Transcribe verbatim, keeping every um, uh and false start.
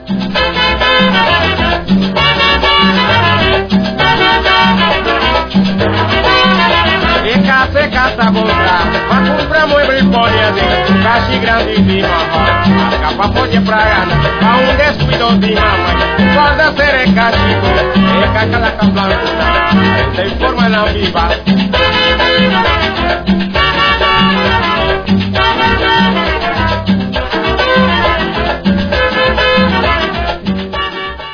E casa, casa, voltar, pra comprar mueble e poliadeiro, caixa grandíssima, a capa pode pragar, a um descuido de mamãe, guarda ser é castigo, é caixa da cablanca, tem forma na viva.